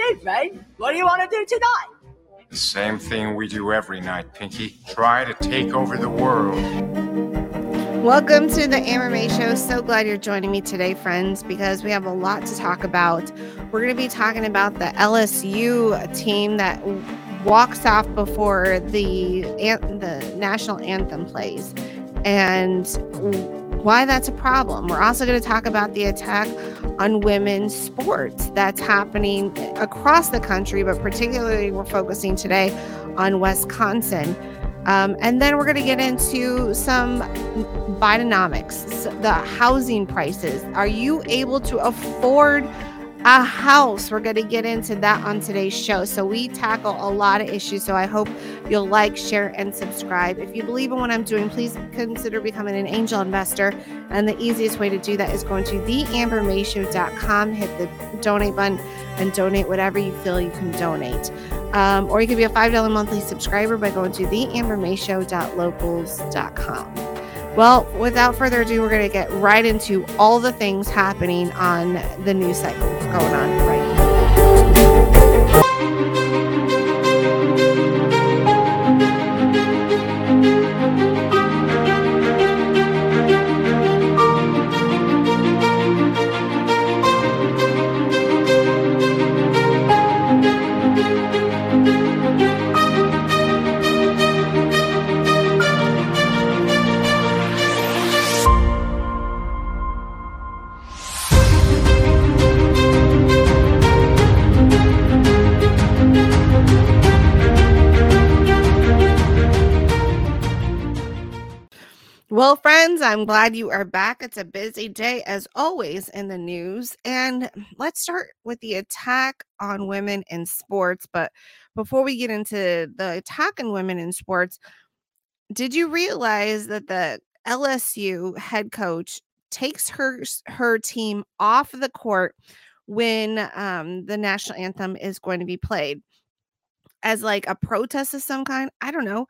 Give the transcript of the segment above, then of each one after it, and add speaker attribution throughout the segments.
Speaker 1: Hey, Fred, what do you want to do tonight?
Speaker 2: The same thing we do every night, Pinky. Try to take over the world.
Speaker 3: Welcome to the Amber May Show. So glad you're joining me today, friends, because we have a lot to talk about. We're going to be talking about the LSU team that walks off before the national anthem plays and why that's a problem. We're also going to talk about the attack on women's sports that's happening across the country, but particularly we're focusing today on Wisconsin. And then we're going to get into some Bidenomics, the housing prices. Are you able to afford a house? We're going to get into that on today's show. So we tackle a lot of issues. So I hope you'll like, share, and subscribe. If you believe in what I'm doing, please consider becoming an angel investor. And the easiest way to do that is going to theambermayshow.com, hit the donate button, and donate whatever you feel you can donate. Or you could be a $5 monthly subscriber by going to theambermayshow.locals.com. Well, without further ado, we're going to get right into all the things happening on the news cycle going on right now. Well, friends, I'm glad you are back. It's a busy day, as always, in the news. And let's start with the attack on women in sports. But before we get into the attack on women in sports, did you realize that the LSU head coach takes her team off the court when the national anthem is going to be played as like a protest of some kind? I don't know.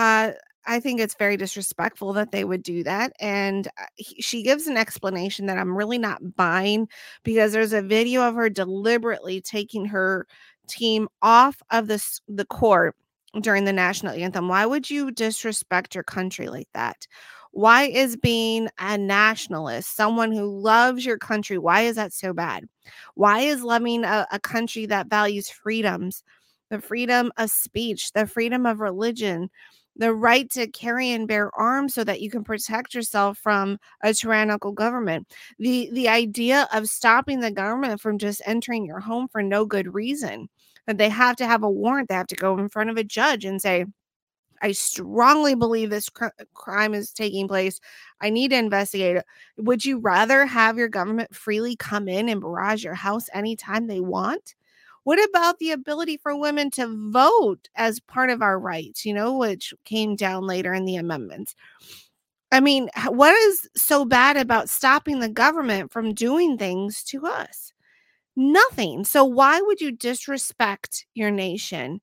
Speaker 3: I think it's very disrespectful that they would do that. And she gives an explanation that I'm really not buying, because there's a video of her deliberately taking her team off of the court during the national anthem. Why would you disrespect your country like that? Why is being a nationalist, someone who loves your country, why is that so bad? Why is loving a country that values freedoms, the freedom of speech, the freedom of religion, the right to carry and bear arms so that you can protect yourself from a tyrannical government, the idea of stopping the government from just entering your home for no good reason, that they have to have a warrant, they have to go in front of a judge and say, I strongly believe this crime is taking place, I need to investigate it. Would you rather have your government freely come in and barrage your house anytime they want? What about the ability for women to vote as part of our rights, which came down later in the amendments? I mean, what is so bad about stopping the government from doing things to us? Nothing. So why would you disrespect your nation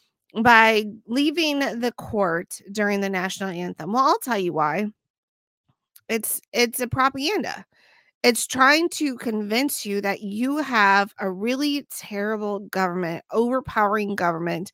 Speaker 3: by leaving the court during the national anthem? Well, I'll tell you why. It's a propaganda. It's trying to convince you that you have a really terrible government, overpowering government.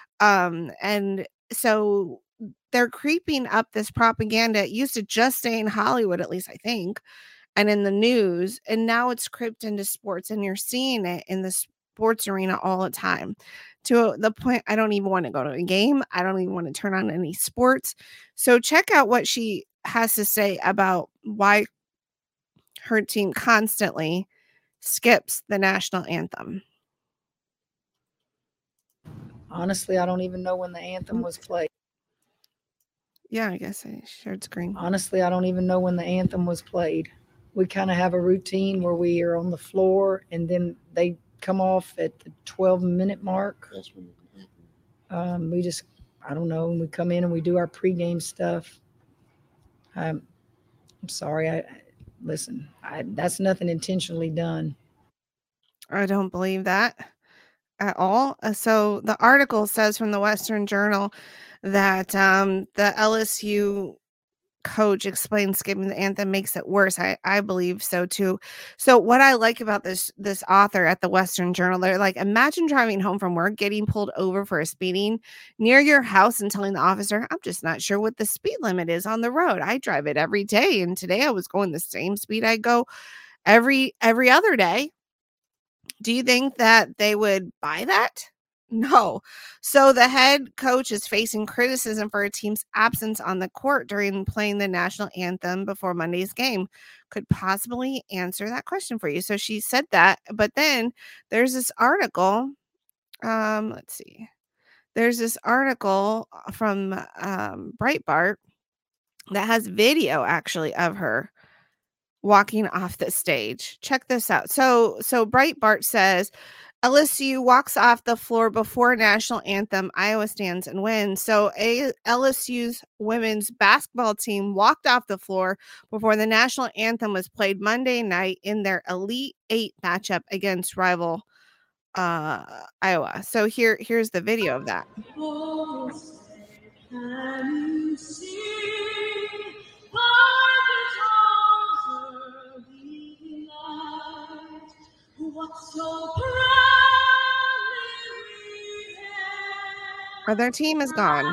Speaker 3: And so they're creeping up this propaganda. It used to just stay in Hollywood, at least I think, and in the news. And now it's creeped into sports, and you're seeing it in the sports arena all the time, to the point I don't even want to go to a game. I don't even want to turn on any sports. So check out what she has to say about why her team constantly skips the national anthem.
Speaker 4: Honestly, I don't even know when the anthem was played.
Speaker 3: Yeah, I guess I shared screen.
Speaker 4: Honestly, I don't even know when the anthem was played. We kind of have a routine where we are on the floor and then they come off at the 12-minute mark. We just, I don't know, we come in and we do our pregame stuff. I'm sorry, listen, that's nothing intentionally done.
Speaker 3: I don't believe that at all. So the article says from the Western Journal that the LSU coach explains skipping the anthem makes it worse. I believe so too. So what I like about this author at the Western Journal, they're like, imagine driving home from work, getting pulled over for a speeding near your house and telling the officer, I'm just not sure what the speed limit is on the road. I drive it every day, and today I was going the same speed I go every other day. Do you think that they would buy that? No. So the head coach is facing criticism for a team's absence on the court during playing the national anthem before Monday's game. Could possibly answer that question for you. So she said that, but then there's this article. Let's see. There's this article from Breitbart that has video actually of her walking off the stage. Check this out. So Breitbart says LSU walks off the floor before national anthem. Iowa stands and wins. So LSU's women's basketball team walked off the floor before the national anthem was played Monday night in their Elite Eight matchup against rival Iowa. So here's the video of that. Or their team is gone.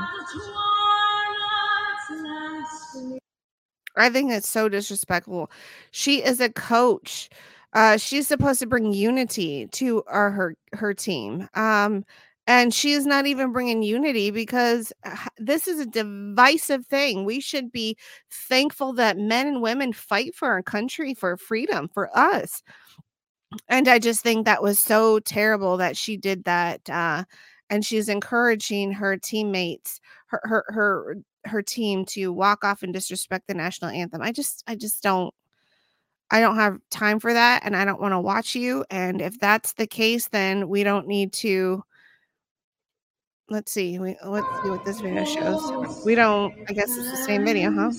Speaker 3: I think it's so disrespectful. She is a coach. She's supposed to bring unity to her team. And she is not even bringing unity because this is a divisive thing. We should be thankful that men and women fight for our country, for freedom, for us. And I just think that was so terrible that she did that. And she's encouraging her teammates, her team to walk off and disrespect the national anthem. I don't have time for that, and I don't want to watch you. And if that's the case, then we don't need to. Let's see what this video shows. We don't. I guess it's the same video, huh?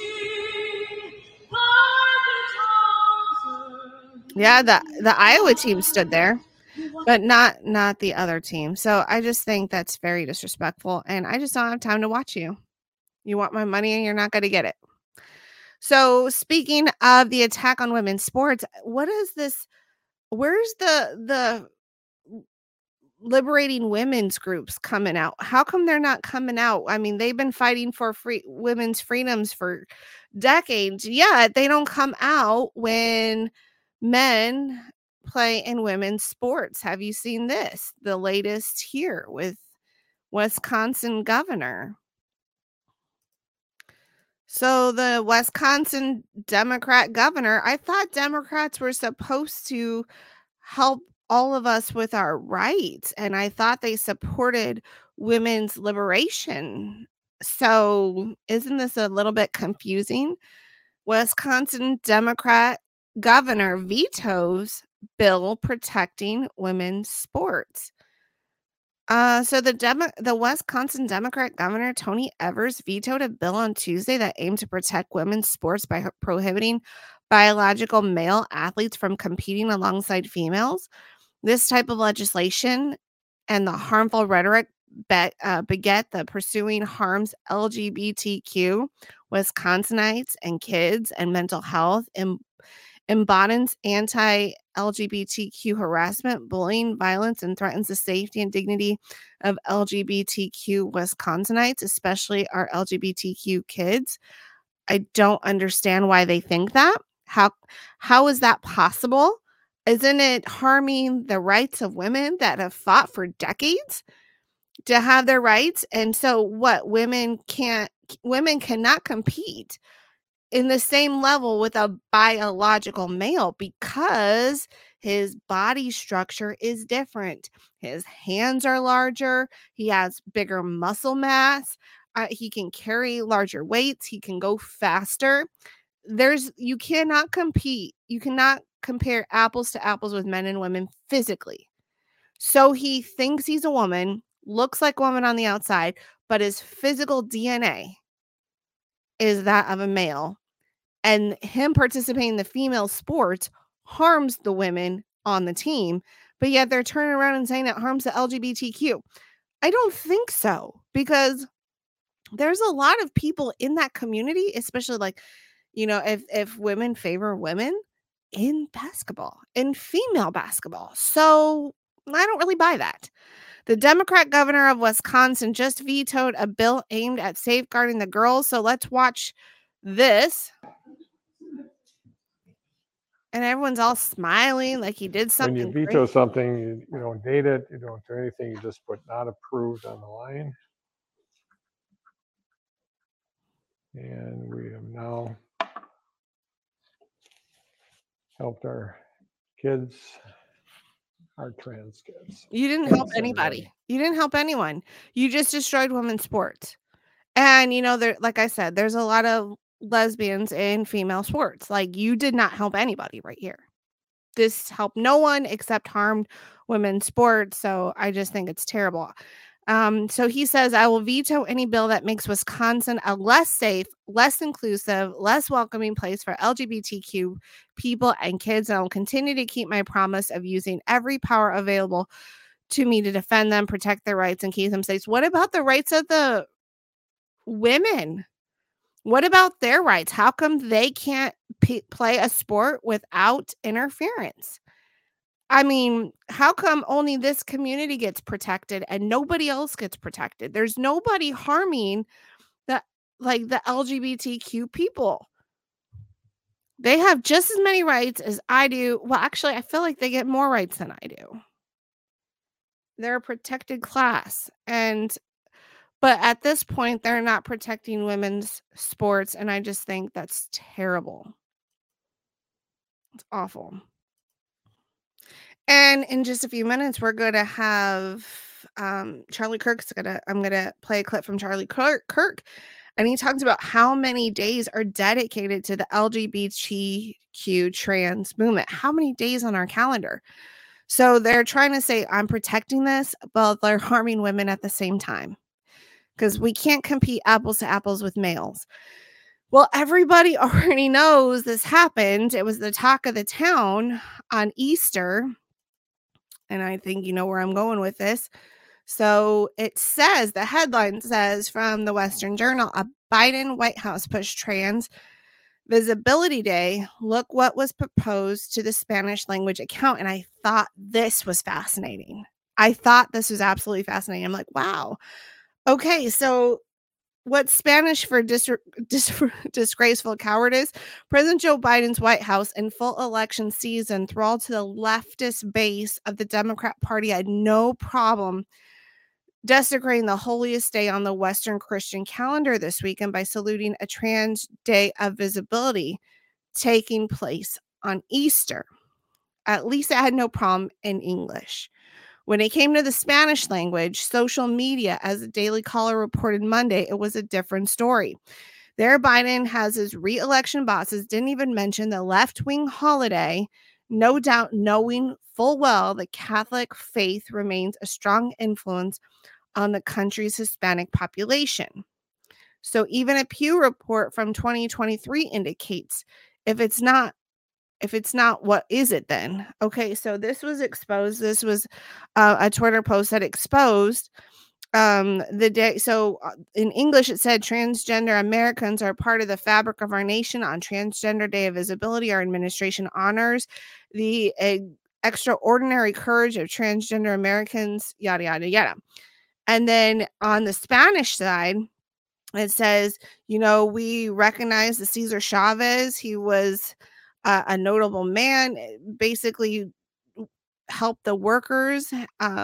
Speaker 3: Yeah, the Iowa team stood there, but not the other team. So I just think that's very disrespectful, and I just don't have time to watch you. You want my money, and you're not going to get it. So speaking of the attack on women's sports, what is this? Where's the liberating women's groups coming out? How come they're not coming out? I mean, they've been fighting for women's freedoms for decades. Yet they don't come out when men play in women's sports. Have you seen this? The latest here with Wisconsin governor. So the Wisconsin Democrat governor, I thought Democrats were supposed to help all of us with our rights, and I thought they supported women's liberation. So isn't this a little bit confusing? Wisconsin Democrat governor vetoes bill protecting women's sports. So the Wisconsin Democrat governor, Tony Evers, vetoed a bill on Tuesday that aimed to protect women's sports by prohibiting biological male athletes from competing alongside females. This type of legislation and the harmful rhetoric beget the pursuing harms LGBTQ, Wisconsinites, and kids and mental health, embodies anti-LGBTQ harassment, bullying, violence, and threatens the safety and dignity of LGBTQ Wisconsinites, especially our LGBTQ kids. I don't understand why they think that. How is that possible? Isn't it harming the rights of women that have fought for decades to have their rights? And so what? Women cannot compete in the same level with a biological male because his body structure is different. His hands are larger. He has bigger muscle mass. He can carry larger weights. He can go faster. You cannot compete. You cannot compare apples to apples with men and women physically. So he thinks he's a woman, looks like a woman on the outside, but his physical DNA is that of a male. And him participating in the female sports harms the women on the team, but yet they're turning around and saying it harms the LGBTQ. I don't think so, because there's a lot of people in that community, especially like, if women favor women in basketball, in female basketball. So I don't really buy that. The Democrat governor of Wisconsin just vetoed a bill aimed at safeguarding the girls. So let's watch this. And everyone's all smiling like he did something.
Speaker 5: When you veto something, you don't date it, you don't do anything, you just put not approved on the line. And we have now helped our kids, our trans kids.
Speaker 3: You didn't help anybody. You didn't help anyone. You just destroyed women's sports. And, there, like I said, there's a lot of lesbians in female sports. Like, you did not help anybody right here. This helped no one except harmed women's sports. So I just think it's terrible. So he says, I will veto any bill that makes Wisconsin a less safe, less inclusive, less welcoming place for LGBTQ people and kids. And I will continue to keep my promise of using every power available to me to defend them, protect their rights, and keep them safe. What about the rights of the women? What about their rights? How come they can't play a sport without interference? I mean, how come only this community gets protected and nobody else gets protected? There's nobody harming the LGBTQ people. They have just as many rights as I do. Well, actually, I feel like they get more rights than I do. They're a protected class. But at this point, they're not protecting women's sports. And I just think that's terrible. It's awful. And in just a few minutes, we're going to have Charlie Kirk's I'm going to play a clip from Charlie Kirk. And he talks about how many days are dedicated to the LGBTQ trans movement. How many days on our calendar? So they're trying to say, I'm protecting this, but they're harming women at the same time. Because we can't compete apples to apples with males. Well, everybody already knows this happened. It was the talk of the town on Easter. And I think you know where I'm going with this. So it says, the headline says from the Western Journal, a Biden White House push trans visibility day. Look what was proposed to the Spanish language account. And I thought this was fascinating. I thought this was absolutely fascinating. I'm like, wow. Okay, so what's Spanish for disgraceful cowardice? President Joe Biden's White House in full election season, thrall to the leftist base of the Democrat Party, had no problem desecrating the holiest day on the Western Christian calendar this weekend by saluting a trans day of visibility taking place on Easter. At least it had no problem in English. When it came to the Spanish language, social media, as the Daily Caller reported Monday, it was a different story. There, Biden has his re-election bosses didn't even mention the left-wing holiday, no doubt knowing full well the Catholic faith remains a strong influence on the country's Hispanic population. So even a Pew report from 2023 indicates if it's not, what is it then? Okay, so this was exposed. This was a Twitter post that exposed the day. So in English, it said, transgender Americans are part of the fabric of our nation. On Transgender Day of Visibility, our administration honors the extraordinary courage of transgender Americans, yada, yada, yada. And then on the Spanish side, it says, we recognize the Cesar Chavez. He was a notable man, basically helped the workers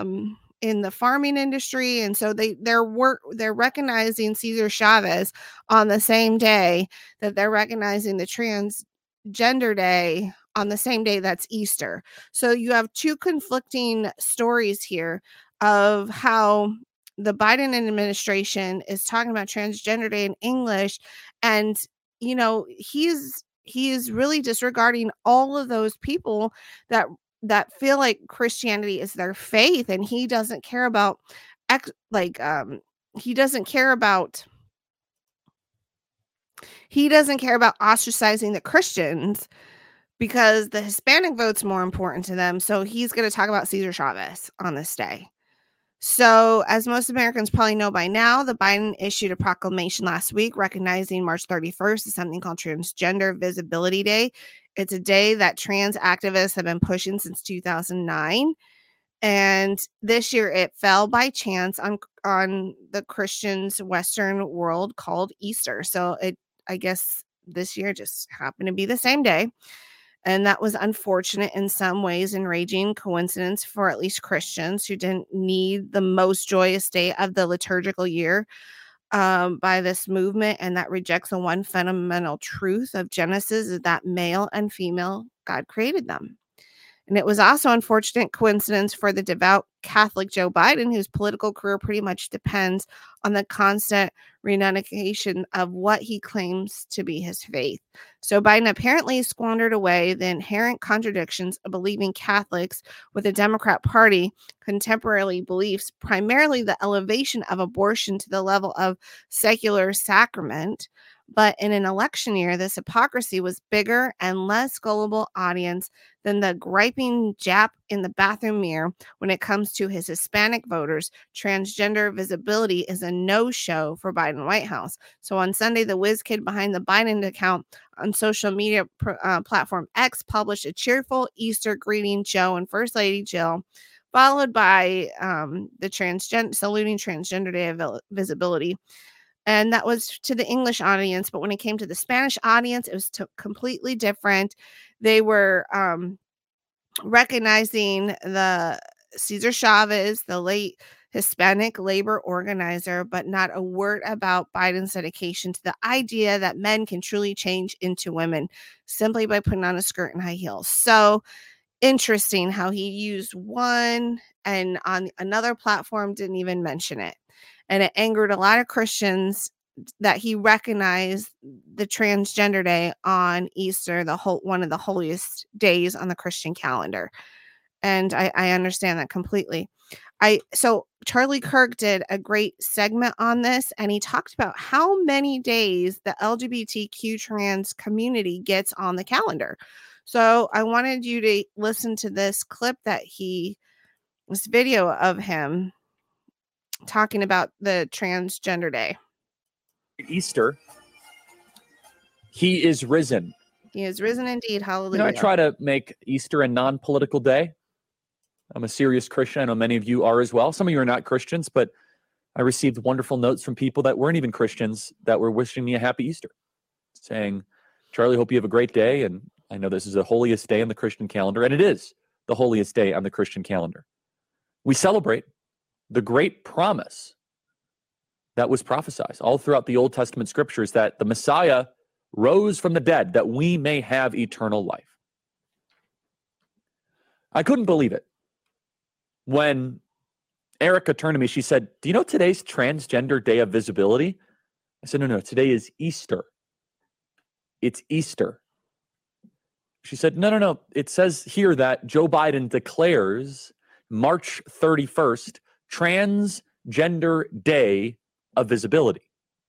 Speaker 3: in the farming industry. And so they're recognizing Cesar Chavez on the same day that they're recognizing the Transgender Day on the same day that's Easter. So you have two conflicting stories here of how the Biden administration is talking about Transgender Day in English. And, he is really disregarding all of those people that feel like Christianity is their faith, and he doesn't care about ostracizing the Christians because the Hispanic vote's more important to them. So he's going to talk about Cesar Chavez on this day. So, as most Americans probably know by now, the Biden issued a proclamation last week recognizing March 31st as something called Transgender Visibility Day. It's a day that trans activists have been pushing since 2009. And this year it fell by chance on the Christians' Western world called Easter. So I guess this year just happened to be the same day. And that was unfortunate in some ways, enraging coincidence for at least Christians who didn't need the most joyous day of the liturgical year by this movement, and that rejects the one fundamental truth of Genesis is that male and female God created them. And it was also unfortunate coincidence for the devout Catholic Joe Biden, whose political career pretty much depends on the constant renunciation of what he claims to be his faith. So Biden apparently squandered away the inherent contradictions of believing Catholics with the Democrat Party contemporary beliefs, primarily the elevation of abortion to the level of secular sacrament. But in an election year, this hypocrisy was bigger and less gullible audience than the griping Jap in the bathroom mirror when it comes to his Hispanic voters. Transgender visibility is a no-show for Biden White House. So on Sunday, the whiz kid behind the Biden account on social media platform X published a cheerful Easter greeting Joe and First Lady Jill, followed by the saluting Transgender Day of Visibility. And that was to the English audience. But when it came to the Spanish audience, it was completely different. They were recognizing the Cesar Chavez, the late Hispanic labor organizer, but not a word about Biden's dedication to the idea that men can truly change into women simply by putting on a skirt and high heels. So interesting how he used one and on another platform didn't even mention it. And it angered a lot of Christians that he recognized the Transgender Day on Easter, one of the holiest days on the Christian calendar. And I understand that completely. So Charlie Kirk did a great segment on this, and he talked about how many days the LGBTQ trans community gets on the calendar. So I wanted you to listen to this clip this video of him talking about the Transgender Day.
Speaker 6: Easter, he is risen.
Speaker 3: He is risen indeed. Hallelujah.
Speaker 6: I try to make Easter a non-political day. I'm a serious Christian. I know many of you are as well. Some of you are not Christians, but I received wonderful notes from people that weren't even Christians that were wishing me a happy Easter, saying, Charlie, hope you have a great day. And I know this is the holiest day on the Christian calendar, and it is the holiest day on the Christian calendar. We celebrate the great promise that was prophesied all throughout the Old Testament scriptures that the Messiah rose from the dead, that we may have eternal life. I couldn't believe it. When Erica turned to me, she said, do you know today's Transgender Day of Visibility? I said, no, today is Easter. It's Easter. She said, no. It says here that Joe Biden declares March 31st Transgender Day of Visibility.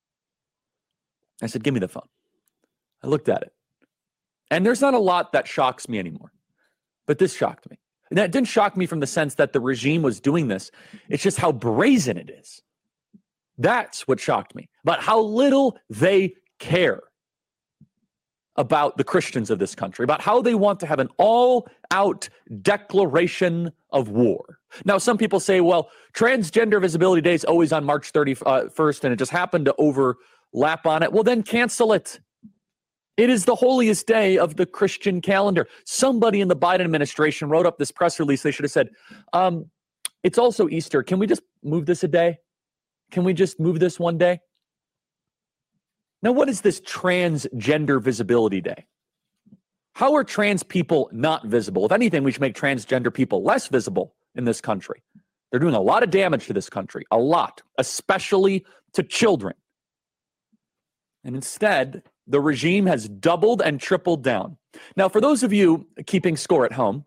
Speaker 6: I said, give me the phone. I looked at it. And there's not a lot that shocks me anymore. But this shocked me. And that didn't shock me from the sense that the regime was doing this. It's just how brazen it is. That's what shocked me. About how little they care about the Christians of this country, about how they want to have an all-out declaration of war. Now, some people say, well, Transgender Visibility Day is always on March 31st, and it just happened to overlap on it. Well, then cancel it. It is the holiest day of the Christian calendar. Somebody in the Biden administration wrote up this press release. They should have said, it's also Easter. Can we just move this a day? Can we just move this one day? Now, what is this Transgender Visibility Day? How are trans people not visible? If anything, we should make transgender people less visible in this country. They're doing a lot of damage to this country, a lot, especially to children. And instead, the regime has doubled and tripled down. Now, for those of you keeping score at home,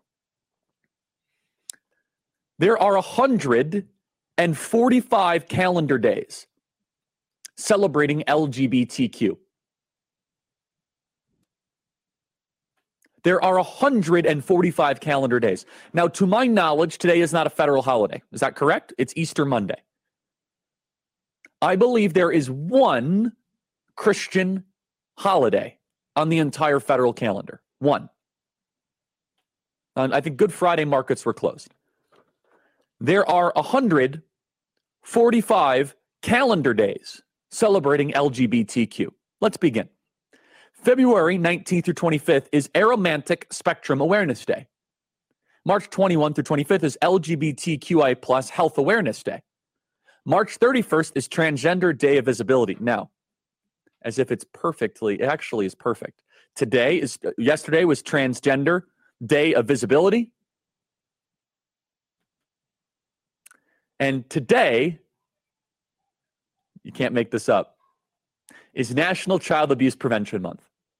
Speaker 6: there are 145 calendar days celebrating LGBTQ. There are 145 calendar days. Now, to my knowledge, today is not a federal holiday. Is that correct? It's Easter Monday. I believe there is one Christian holiday on the entire federal calendar. One. I think Good Friday markets were closed. There are 145 calendar days celebrating LGBTQ. Let's begin. February 19th through 25th is Aromantic Spectrum Awareness Day. March 21 through 25th is LGBTQI plus Health Awareness Day. March 31st is Transgender Day of Visibility. Now, as if it's perfectly, it actually is perfect. Yesterday was Transgender Day of Visibility. And today, you can't make this up, is National Child Abuse Prevention Month.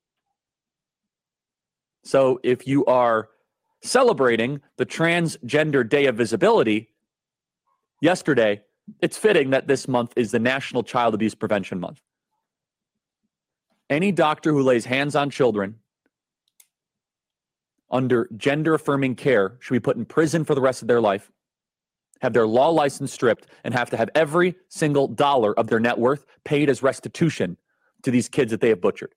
Speaker 6: So if you are celebrating the Transgender Day of Visibility yesterday, it's fitting that this month is the National Child Abuse Prevention Month. Any doctor who lays hands on children under gender-affirming care should be put in prison for the rest of their life, have their law license stripped, and have to have every single dollar of their net worth paid as restitution to these kids that they have butchered.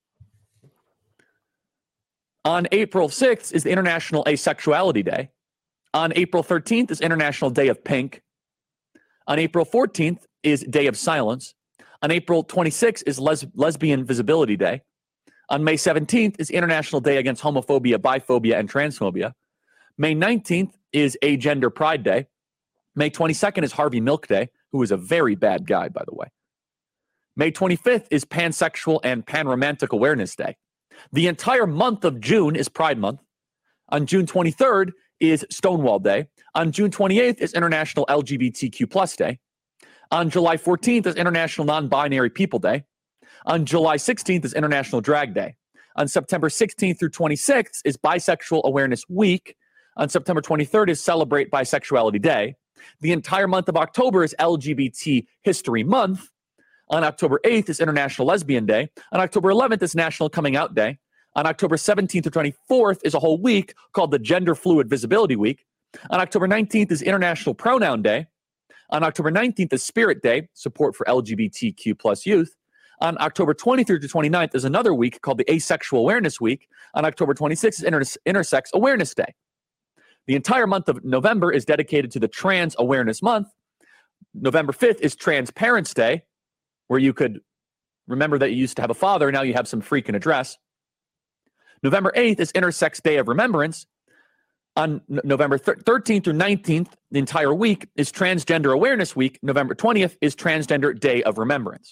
Speaker 6: On April 6th is the International Asexuality Day. On April 13th is International Day of Pink. On April 14th is Day of Silence. On April 26th is Lesbian Visibility Day. On May 17th is International Day Against Homophobia, Biphobia, and Transphobia. May 19th is Agender Pride Day. May 22nd is Harvey Milk Day, who is a very bad guy, by the way. May 25th is Pansexual and Panromantic Awareness Day. The entire month of June is Pride Month. On June 23rd is Stonewall Day. On June 28th is International LGBTQ Plus Day. On July 14th is International Non-Binary People Day. On July 16th is International Drag Day. On September 16th through 26th is Bisexual Awareness Week. On September 23rd is Celebrate Bisexuality Day. The entire month of October is LGBT History Month. On October 8th is International Lesbian Day. On October 11th is National Coming Out Day. On October 17th to 24th is a whole week called the Gender Fluid Visibility Week. On October 19th is International Pronoun Day. On October 19th is Spirit Day, support for LGBTQ plus youth. On October 23rd to 29th is another week called the Asexual Awareness Week. On October 26th is Intersex Awareness Day. The entire month of November is dedicated to the Trans Awareness Month. November 5th is Transparents Day, where you could remember that you used to have a father, now you have some freaking address. November 8th is Intersex Day of Remembrance. On November 13th through 19th, the entire week, is Transgender Awareness Week. November 20th is Transgender Day of Remembrance.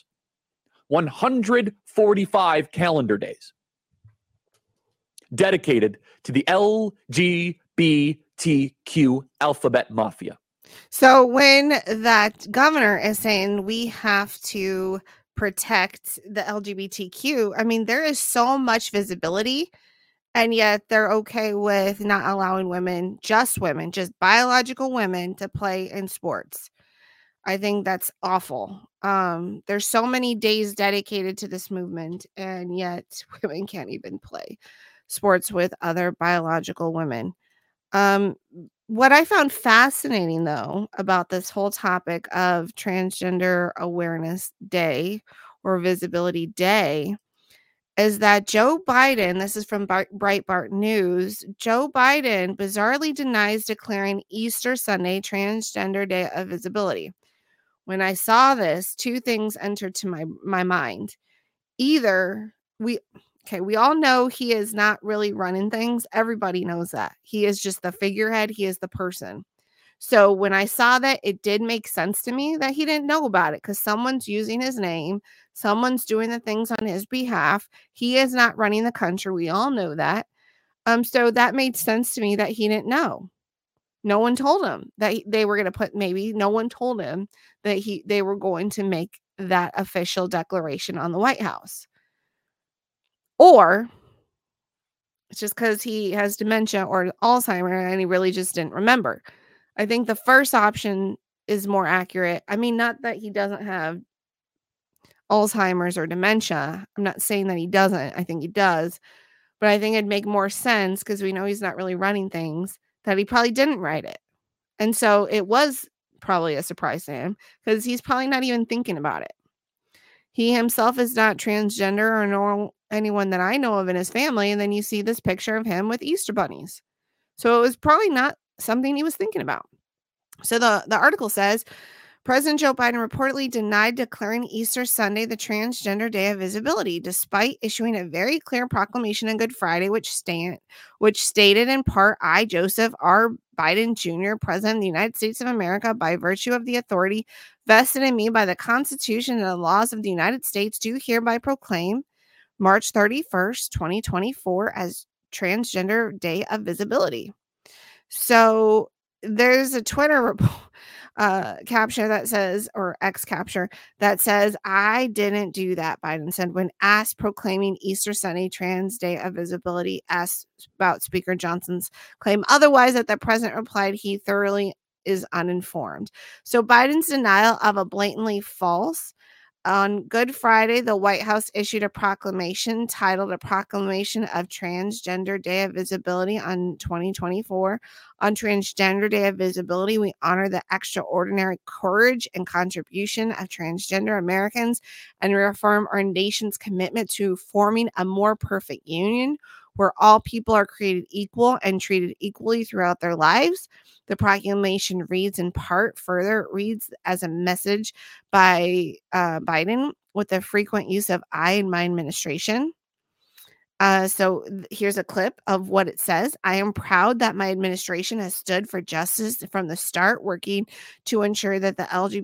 Speaker 6: 145 calendar days dedicated to the LGBTQ alphabet mafia.
Speaker 3: So when that governor is saying we have to protect the LGBTQ, I mean, there is so much visibility, and yet they're okay with not allowing women, just biological women, to play in sports. I think that's awful. There's so many days dedicated to this movement, and yet women can't even play sports with other biological women. What I found fascinating, though, about this whole topic of Transgender Awareness Day or Visibility Day is that Joe Biden, this is from Breitbart News, Joe Biden bizarrely denies declaring Easter Sunday Transgender Day of Visibility. When I saw this, two things entered to my mind. Either we all know he is not really running things. Everybody knows that. He is just the figurehead. He is the person. So when I saw that, it did make sense to me that he didn't know about it because someone's using his name. Someone's doing the things on his behalf. He is not running the country. We all know that. So that made sense to me that he didn't know. No one told him that they were going to no one told him that they were going to make that official declaration on the White House. Or it's just because he has dementia or Alzheimer's and he really just didn't remember. I think the first option is more accurate. I mean, not that he doesn't have Alzheimer's or dementia. I'm not saying that he doesn't. I think he does. But I think it'd make more sense, because we know he's not really running things, that he probably didn't write it. And so it was probably a surprise to him, because he's probably not even thinking about it. He himself is not transgender or nor anyone that I know of in his family. And then you see this picture of him with Easter bunnies. So it was probably not something he was thinking about. So the article says, President Joe Biden reportedly denied declaring Easter Sunday the Transgender Day of Visibility, despite issuing a very clear proclamation on Good Friday, which stated in part, I, Joseph R. Biden Jr., President of the United States of America, by virtue of the authority vested in me by the Constitution and the laws of the United States, do hereby proclaim March 31st, 2024 as Transgender Day of Visibility. So there's a Twitter capture that says, or X capture that says, I didn't do that, Biden said when asked proclaiming Easter Sunday Trans Day of Visibility, asked about Speaker Johnson's claim otherwise, that the president replied he thoroughly is uninformed. So Biden's denial of a blatantly false. On Good Friday, the White House issued a proclamation titled A Proclamation of Transgender Day of Visibility on 2024. On Transgender Day of Visibility, we honor the extraordinary courage and contribution of transgender Americans and reaffirm our nation's commitment to forming a more perfect union where all people are created equal and treated equally throughout their lives. The proclamation reads in part, further, it reads as a message by Biden with the frequent use of I in my administration. So here's a clip of what it says. I am proud that my administration has stood for justice from the start, working to ensure that the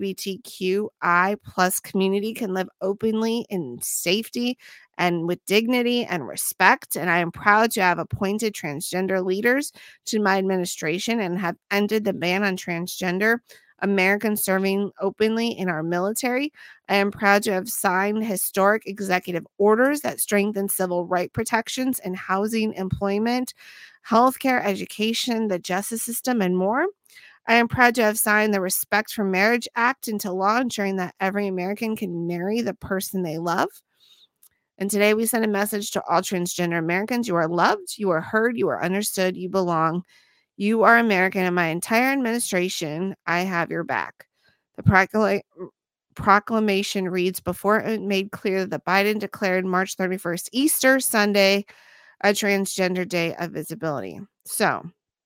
Speaker 3: LGBTQI plus community can live openly in safety and with dignity and respect. And I am proud to have appointed transgender leaders to my administration and have ended the ban on transgender Americans serving openly in our military. I am proud to have signed historic executive orders that strengthen civil rights protections in housing, employment, healthcare, education, the justice system, and more. I am proud to have signed the Respect for Marriage Act into law, ensuring that every American can marry the person they love. And today we send a message to all transgender Americans. You are loved, you are heard, you are understood, you belong. You are American, and my entire administration, I have your back. The proclamation reads, before it made clear that Biden declared March 31st, Easter Sunday, a Transgender Day of Visibility. So,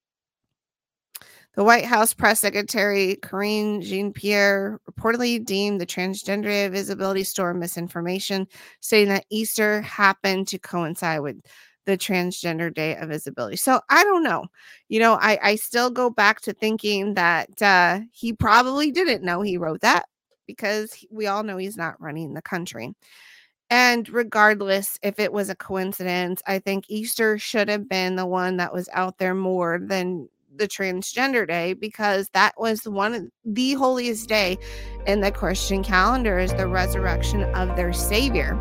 Speaker 3: the White House Press Secretary Karine Jean-Pierre reportedly deemed the Transgender Day of Visibility story misinformation, saying that Easter happened to coincide with the Transgender Day of Visibility. So I don't know. You know, I still go back to thinking that he probably didn't know he wrote that, because we all know he's not running the country. And regardless if it was a coincidence, I think Easter should have been the one that was out there more than the Transgender Day, because that was one of the holiest day in the Christian calendar, is the resurrection of their Savior.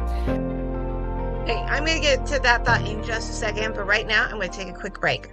Speaker 3: Hey, I'm going to get to that thought in just a second, but right now I'm going to take a quick break.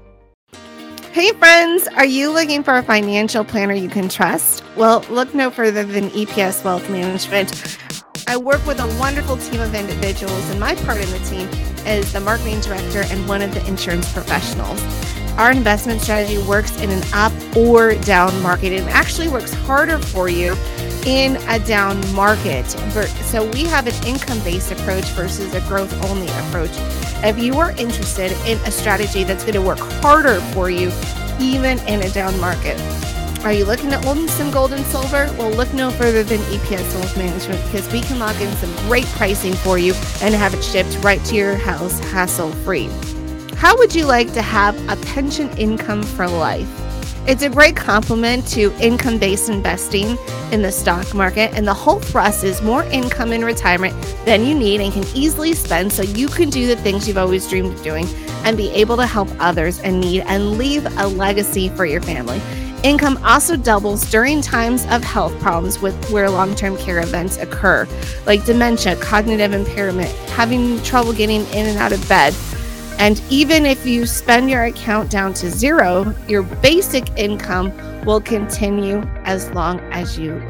Speaker 3: Hey friends, are you looking for a financial planner you can trust? Well, look no further than EPS Wealth Management. I work with a wonderful team of individuals, and my part in the team is the marketing director and one of the insurance professionals. Our investment strategy works in an up or down market. It actually works harder for you in a down market. So we have an income-based approach versus a growth-only approach. If you are interested in a strategy that's going to work harder for you, even in a down market, are you looking at holding some gold and silver? Well, look no further than EPS Wealth Management, because we can lock in some great pricing for you and have it shipped right to your house hassle-free. How would you like to have a pension income for life? It's a great complement to income-based investing in the stock market, and the whole thrust is more income in retirement than you need and can easily spend, so you can do the things you've always dreamed of doing and be able to help others in need and leave a legacy for your family. Income also doubles during times of health problems where long-term care events occur, like dementia, cognitive impairment, having trouble getting in and out of bed. And even if you spend your account down to zero, your basic income will continue as long as you live.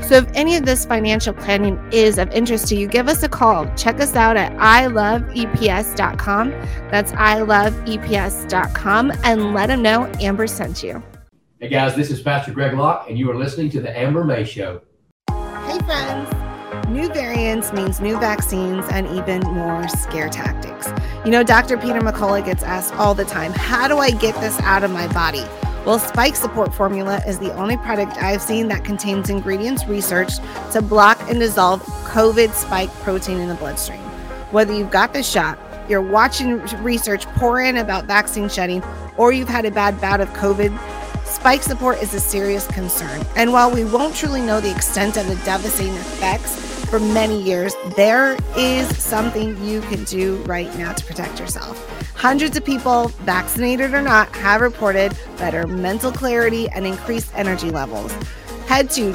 Speaker 3: So if any of this financial planning is of interest to you, give us a call. Check us out at iloveeps.com. That's iloveeps.com, and let them know Amber sent you.
Speaker 7: Hey guys, this is Pastor Greg Locke, and you are listening to The Amber May Show.
Speaker 3: Hey friends. New variants means new vaccines and even more scare tactics. You know, Dr. Peter McCullough gets asked all the time, how do I get this out of my body? Well, Spike Support Formula is the only product I've seen that contains ingredients researched to block and dissolve COVID spike protein in the bloodstream. Whether you've got the shot, you're watching research pour in about vaccine shedding, or you've had a bad bout of COVID, Spike Support is a serious concern. And while we won't truly know the extent of the devastating effects for many years, there is something you can do right now to protect yourself. Hundreds of people, vaccinated or not, have reported better mental clarity and increased energy levels. Head to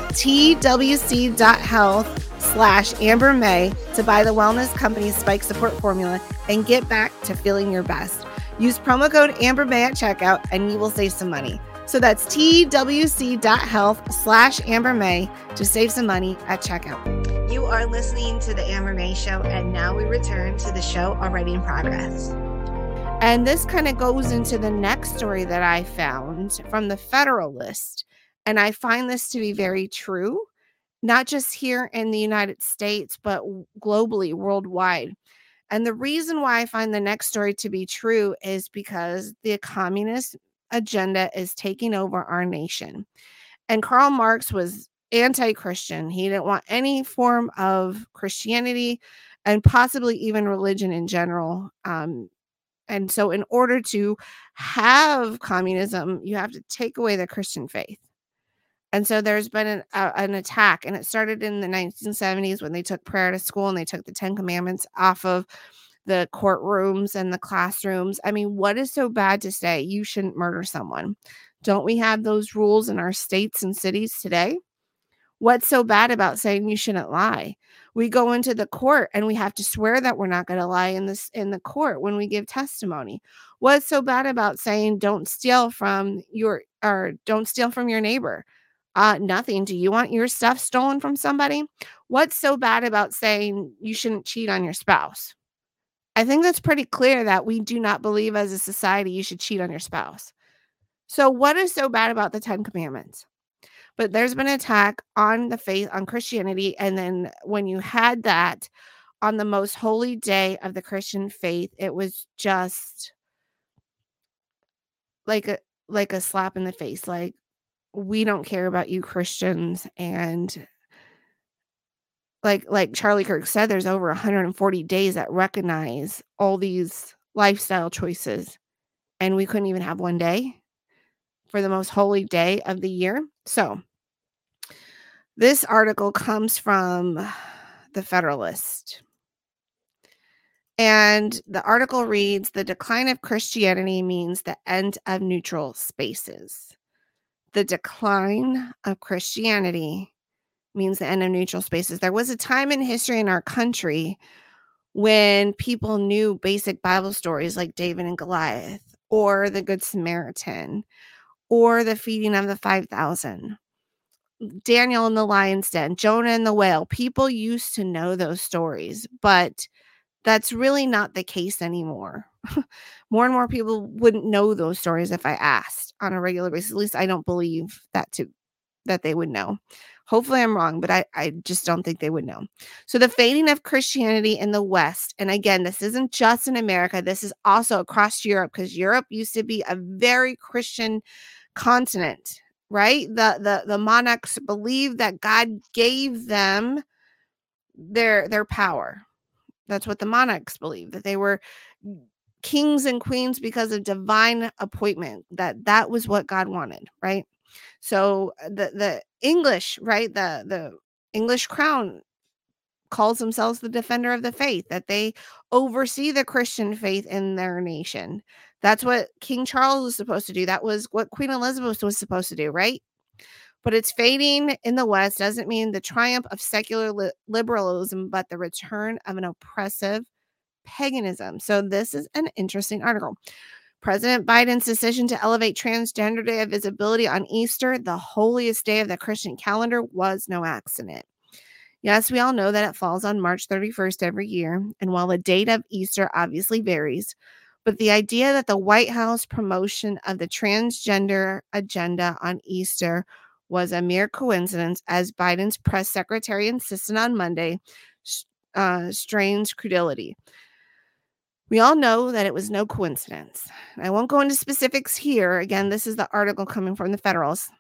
Speaker 3: twc.health/Amber May to buy the wellness company's Spike Support Formula and get back to feeling your best. Use promo code Amber May at checkout and you will save some money. So that's twc.health/Amber May to save some money at checkout. You are listening to the Amber May Show, and now we return to the show already in progress. And this kind of goes into the next story that I found from the Federalist. And I find this to be very true, not just here in the United States, but globally, worldwide. And the reason why I find the next story to be true is because the communist agenda is taking over our nation. And Karl Marx was anti-Christian. He didn't want any form of Christianity and possibly even religion in general. And so in order to have communism, you have to take away the Christian faith. And so there's been an attack, and it started in the 1970s when they took prayer to school and they took the 10 Commandments off of the courtrooms and the classrooms. I mean, what is so bad to say you shouldn't murder someone? Don't we have those rules in our states and cities today? What's so bad about saying you shouldn't lie? We go into the court and we have to swear that we're not going to lie in the court when we give testimony. What's so bad about saying don't steal from your neighbor? Nothing. Do you want your stuff stolen from somebody? What's so bad about saying you shouldn't cheat on your spouse? I think that's pretty clear that we do not believe as a society you should cheat on your spouse. So what is so bad about the 10 Commandments? But there's been an attack on the faith, on Christianity. And then when you had that on the most holy day of the Christian faith, it was just like a slap in the face. Like, we don't care about you Christians. And like Charlie Kirk said, there's over 140 days that recognize all these lifestyle choices. And we couldn't even have one day for the most holy day of the year. So this article comes from the Federalist. And the article reads, the decline of Christianity means the end of neutral spaces. The decline of Christianity means the end of neutral spaces. There was a time in history in our country when people knew basic Bible stories like David and Goliath, or the Good Samaritan, or the feeding of the 5,000. Daniel in the lion's den, Jonah and the whale. People used to know those stories, but that's really not the case anymore. More and more people wouldn't know those stories if I asked on a regular basis. At least I don't believe that they would know. Hopefully I'm wrong, but I just don't think they would know. So the fading of Christianity in the West, and again, this isn't just in America, this is also across Europe, because Europe used to be a very Christian continent. Right? The monarchs believed that God gave them their power. That's what the monarchs believed, that they were kings and queens because of divine appointment, that was what God wanted, right? So the English, right? The English crown calls themselves the defender of the faith, that they oversee the Christian faith in their nation. That's what King Charles was supposed to do. That was what Queen Elizabeth was supposed to do, right? But it's fading in the West doesn't mean the triumph of secular liberalism, but the return of an oppressive paganism. So this is an interesting article. President Biden's decision to elevate Transgender Day of Visibility on Easter, the holiest day of the Christian calendar, was no accident. Yes, we all know that it falls on March 31st every year, and while the date of Easter obviously varies, but the idea that the White House promotion of the transgender agenda on Easter was a mere coincidence, as Biden's press secretary insisted on Monday, strains credulity. We all know that it was no coincidence. I won't go into specifics here. Again, this is the article coming from the Federalist.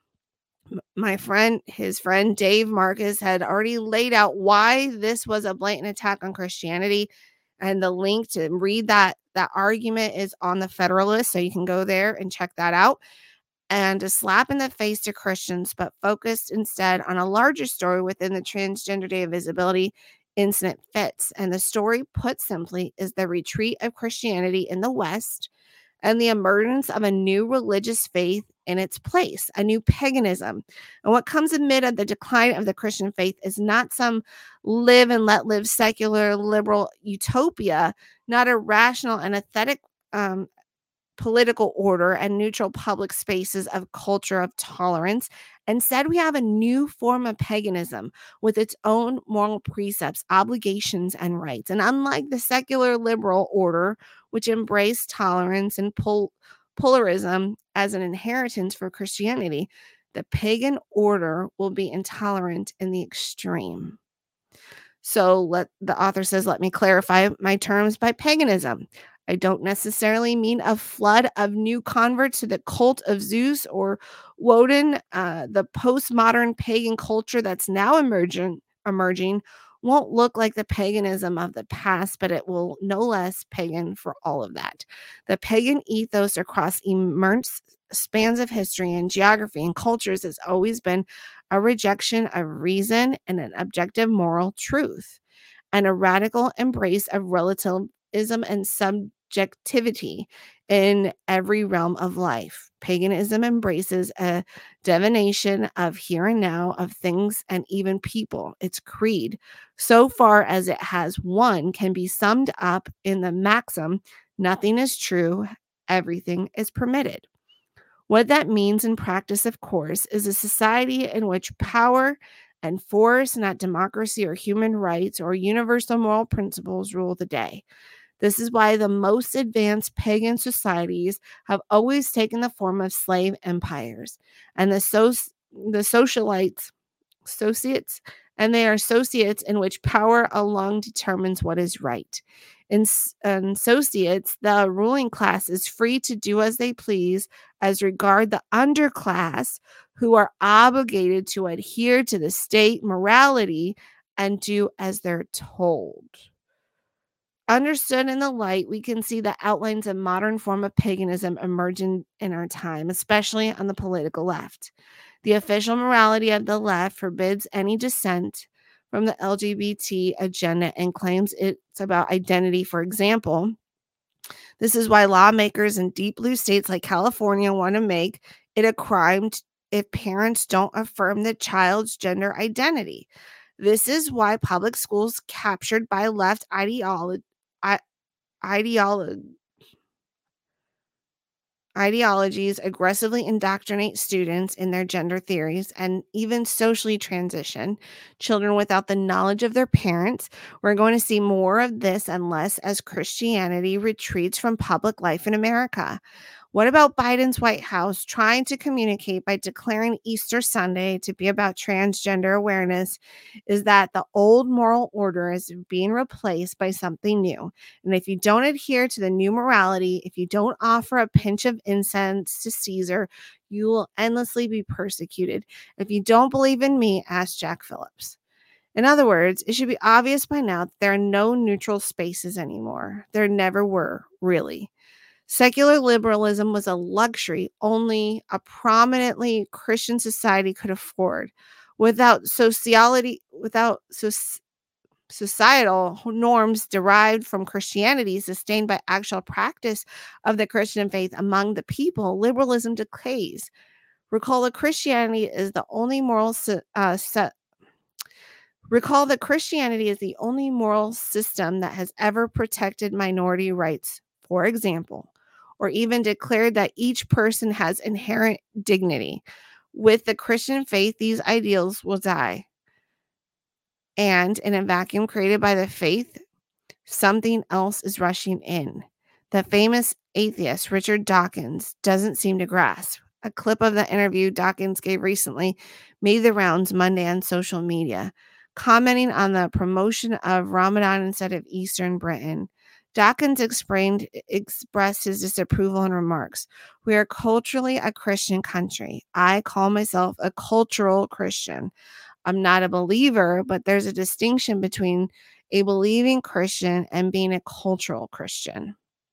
Speaker 3: His friend Dave Marcus had already laid out why this was a blatant attack on Christianity, and the link to read that argument is on the Federalist, so you can go there and check that out. And a slap in the face to Christians, but focused instead on a larger story within the Transgender Day of Visibility incident fits. And the story, put simply, is the retreat of Christianity in the West and the emergence of a new religious faith in its place, a new paganism. And what comes amid of the decline of the Christian faith is not some live and let live secular liberal utopia, not a rational and aesthetic political order and neutral public spaces of culture of tolerance. Instead, we have a new form of paganism with its own moral precepts, obligations, and rights. And unlike the secular liberal order, which embraced tolerance and pluralism as an inheritance for Christianity, the pagan order will be intolerant in the extreme. So the author says, let me clarify my terms by paganism. I don't necessarily mean a flood of new converts to the cult of Zeus or Woden. The postmodern pagan culture that's now emerging won't look like the paganism of the past, but it will no less pagan for all of that. The pagan ethos across immense spans of history and geography and cultures has always been a rejection of reason and an objective moral truth, and a radical embrace of relativism and subjectivity in every realm of life. Paganism embraces a divination of here and now of things and even people. Its creed, so far as it has one, can be summed up in the maxim, nothing is true, everything is permitted. What that means in practice, of course, is a society in which power and force, not democracy or human rights or universal moral principles, rule the day. This is why the most advanced pagan societies have always taken the form of slave empires, and the socialites, and they are associates in which power alone determines what is right. In associates, the ruling class is free to do as they please as regard the underclass, who are obligated to adhere to the state morality and do as they're told. Understood in the light, we can see the outlines of modern form of paganism emerging in our time, especially on the political left. The official morality of the left forbids any dissent from the LGBT agenda and claims it's about identity. For example, this is why lawmakers in deep blue states like California want to make it a crime if parents don't affirm the child's gender identity. This is why public schools captured by left ideologies aggressively indoctrinate students in their gender theories and even socially transition children without the knowledge of their parents. We're going to see more of this and less as Christianity retreats from public life in America. What about Biden's White House trying to communicate by declaring Easter Sunday to be about transgender awareness is that the old moral order is being replaced by something new. And if you don't adhere to the new morality, if you don't offer a pinch of incense to Caesar, you will endlessly be persecuted. If you don't believe in me, ask Jack Phillips. In other words, it should be obvious by now that there are no neutral spaces anymore. There never were, really. Secular liberalism was a luxury only a prominently Christian society could afford. Without societal norms derived from Christianity sustained by actual practice of the Christian faith among the people, liberalism decays. Recall that Christianity is the only moral system that has ever protected minority rights, for example, or even declared that each person has inherent dignity. With the Christian faith, these ideals will die. And in a vacuum created by the faith, something else is rushing in. The famous atheist Richard Dawkins doesn't seem to grasp. A clip of the interview Dawkins gave recently made the rounds Monday on social media. Commenting on the promotion of Ramadan instead of Easter in Britain, Dawkins expressed his disapproval in remarks. We are culturally a Christian country. I call myself a cultural Christian. I'm not a believer, but there's a distinction between a believing Christian and being a cultural Christian.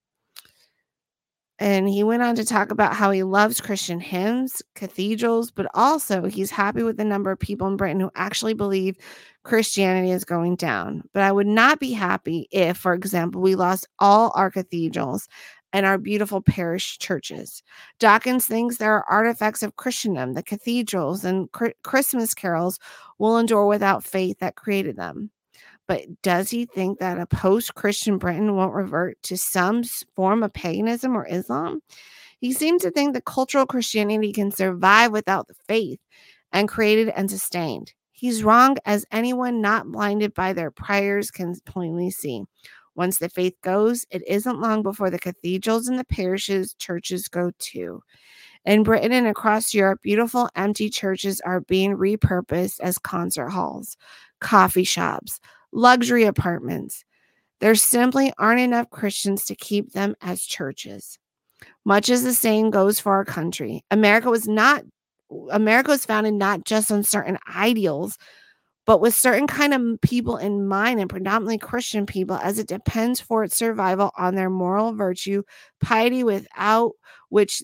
Speaker 3: And he went on to talk about how he loves Christian hymns, cathedrals, but also he's happy with the number of people in Britain who actually believe Christianity is going down. But I would not be happy if, for example, we lost all our cathedrals and our beautiful parish churches. Dawkins thinks there are artifacts of Christendom, the cathedrals and Christmas carols will endure without faith that created them. But does he think that a post-Christian Britain won't revert to some form of paganism or Islam? He seems to think that cultural Christianity can survive without the faith and created and sustained. He's wrong, as anyone not blinded by their priors can plainly see. Once the faith goes, it isn't long before the cathedrals and the parishes, churches go too. In Britain and across Europe, beautiful empty churches are being repurposed as concert halls, coffee shops, luxury apartments. There simply aren't enough Christians to keep them as churches. Much as the same goes for our country. America was founded not just on certain ideals, but with certain kind of people in mind, and predominantly Christian people, as it depends for its survival on their moral virtue, piety without which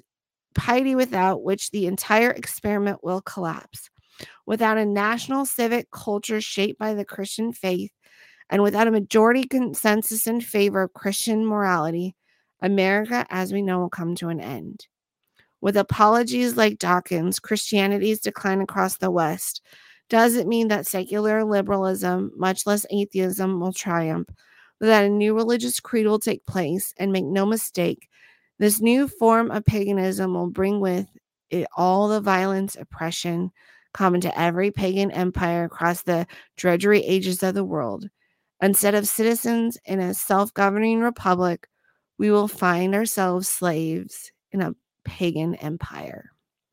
Speaker 3: the entire experiment will collapse. Without a national civic culture shaped by the Christian faith, and without a majority consensus in favor of Christian morality, America, as we know, will come to an end. With apologies like Dawkins, Christianity's decline across the West doesn't mean that secular liberalism, much less atheism, will triumph, but that a new religious creed will take place. And make no mistake, this new form of paganism will bring with it all the violence, oppression common to every pagan empire across the drudgery ages of the world. Instead of citizens in a self-governing republic, we will find ourselves slaves in a pagan empire.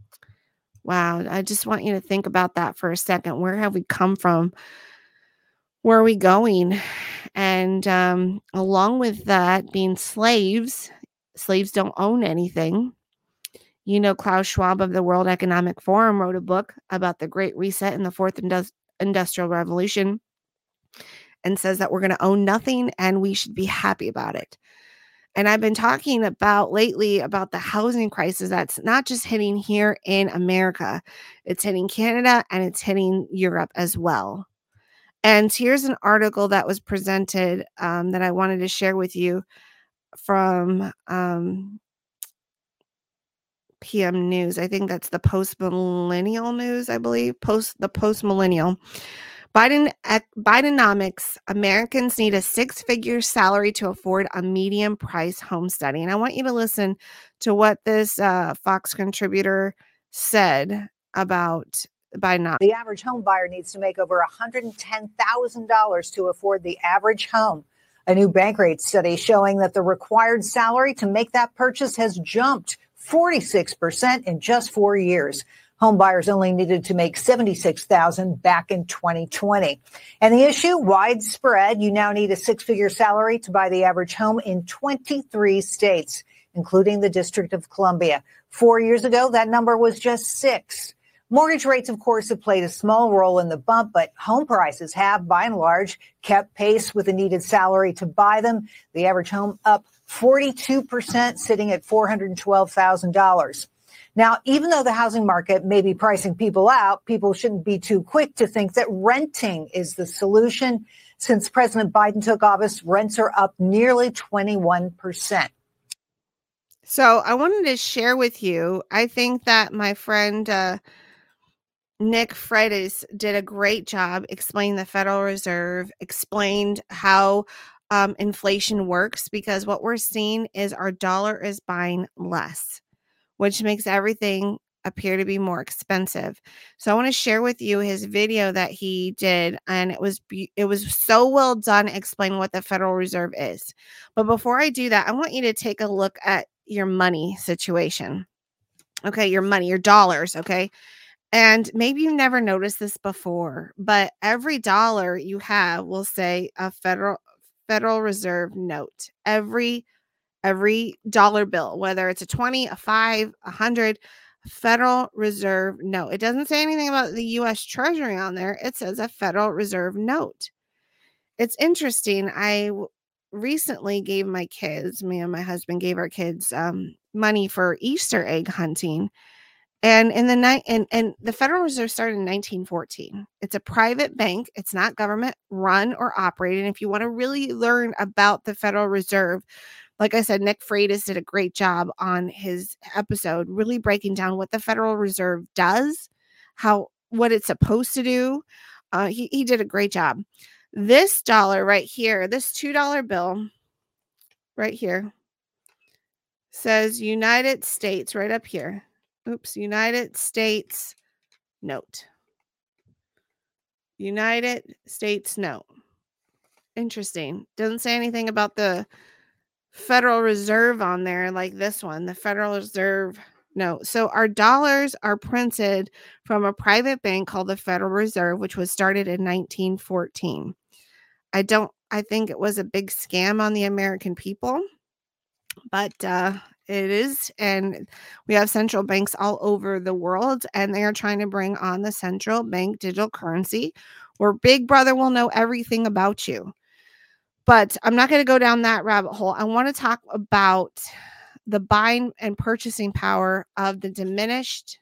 Speaker 3: Wow, I just want you to think about that for a second. Where have we come from? Where are we going? And along with that, being slaves don't own anything. You know, Klaus Schwab of the World Economic Forum wrote a book about the Great Reset and the Fourth Industrial Revolution, and says that we're going to own nothing and we should be happy about it. And I've been talking about lately about the housing crisis that's not just hitting here in America. It's hitting Canada and it's hitting Europe as well. And here's an article that was presented that I wanted to share with you from PM News. I think that's the Post-Millennial News, I believe. The Post-Millennial. Bidenomics, Americans need a six-figure salary to afford a medium-price home study. And I want you to listen to what this Fox contributor said about Bidenomics.
Speaker 8: The average home buyer needs to make over $110,000 to afford the average home. A new Bankrate study showing that the required salary to make that purchase has jumped 46% in just 4 years. Home buyers only needed to make $76,000 back in 2020. And the issue, widespread. You now need a six-figure salary to buy the average home in 23 states, including the District of Columbia. 4 years ago, that number was just 6. Mortgage rates, of course, have played a small role in the bump, but home prices have, by and large, kept pace with the needed salary to buy them. The average home up 42%, sitting at $412,000. Now, even though the housing market may be pricing people out, people shouldn't be too quick to think that renting is the solution. Since President Biden took office, rents are up nearly 21%.
Speaker 3: So I wanted to share with you, I think that my friend Nick Freitas did a great job explaining the Federal Reserve, explained how inflation works, because what we're seeing is our dollar is buying less, which makes everything appear to be more expensive. So I want to share with you his video that he did, and it was so well done explaining what the Federal Reserve is. But before I do that, I want you to take a look at your money situation. Okay, your money, your dollars, okay? And maybe you've never noticed this before, but every dollar you have will say a Federal Reserve note. Every dollar bill, whether it's a 20, a 5, 100, Federal Reserve note. It doesn't say anything about the US Treasury on there. It says a Federal Reserve note. It's interesting. I recently gave my kids, me and my husband gave our kids money for Easter egg hunting. And in the night, and the Federal Reserve started in 1914. It's a private bank. It's not government run or operated. And if you want to really learn about the Federal Reserve, like I said, Nick Freitas did a great job on his episode, really breaking down what the Federal Reserve does, what it's supposed to do. He did a great job. This dollar right here, this $2 bill right here, says United States right up here. Oops, United States note. United States note. Interesting. Doesn't say anything about the Federal Reserve on there like this one, the Federal Reserve note. So our dollars are printed from a private bank called the Federal Reserve, which was started in 1914. I think it was a big scam on the American people, but it is. And we have central banks all over the world, and they are trying to bring on the central bank digital currency where Big Brother will know everything about you. But I'm not going to go down that rabbit hole. I want to talk about the buying and purchasing power of the diminished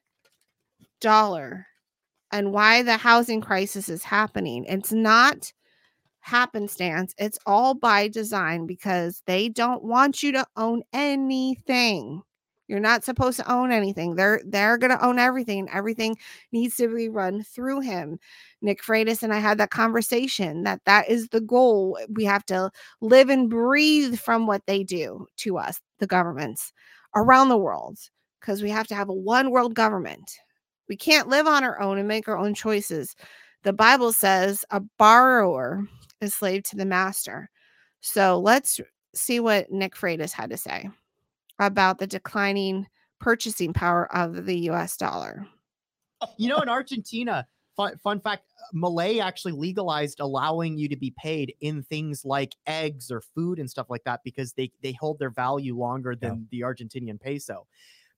Speaker 3: dollar and why the housing crisis is happening. It's not happenstance. It's all by design, because they don't want you to own anything. You're not supposed to own anything. They're going to own everything. Everything needs to be run through him. Nick Freitas and I had that conversation that is the goal. We have to live and breathe from what they do to us, the governments around the world, because we have to have a one world government. We can't live on our own and make our own choices. The Bible says a borrower is slave to the master. So let's see what Nick Freitas had to say about the declining purchasing power of the US dollar.
Speaker 9: In Argentina, fun fact, Malay actually legalized allowing you to be paid in things like eggs or food and stuff like that, because they hold their value longer than the Argentinian peso.